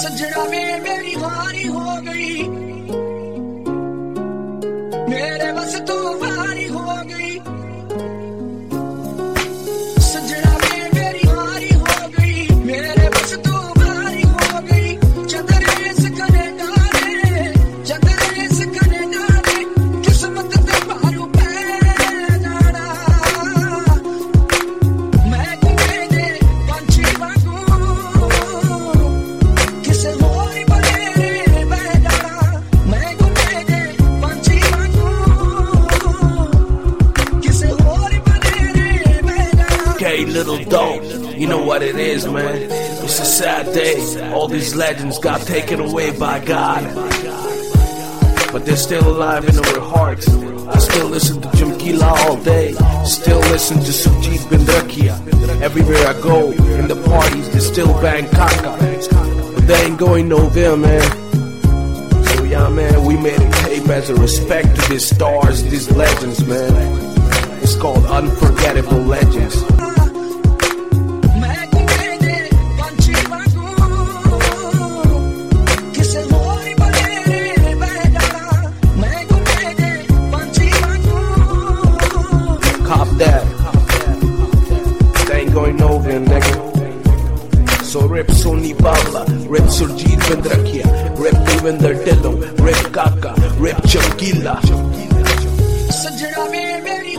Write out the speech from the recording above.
सजना में मेरी हारी हो गई, मेरे बस तो भारी हो गई। सजना में मेरी हारी हो गई, मेरे बस तो भारी हो गई। चंदरे से कने डाले, चंदरे से कने डाले, किस्मत ते मारू पे जाना। मैं गुमे दे पंछी वांगू, किसे होरी बलेरे बह जाना। मैं गुमे दे पंछी वांगू, किसे होरी बलेरे बह जाना। Okay, little dope, you know what it is, man. It's a sad day. All these legends got taken away by God, but they're still alive in our hearts. I still listen to Chamkila all day, still listen to Sujit Bindrakia. Everywhere I go, in the parties, they still bang Kaka, but they ain't going nowhere, man. So yeah, man, we made a tape as a respect to these stars, these legends, man. It's called Unforgettable Legends. मैं गुमे दे पंछी वांगू, किसे होरी बलेरे बह जाना। मैं गुमे दे पंछी वांगू। Cop that. They ain't going nowhere, nigga. So rip Sony Pabla, rip Surjit Bindrakia, rip Devinder Dillo, rip Kaka, rip Chamkila. सजना में मेरी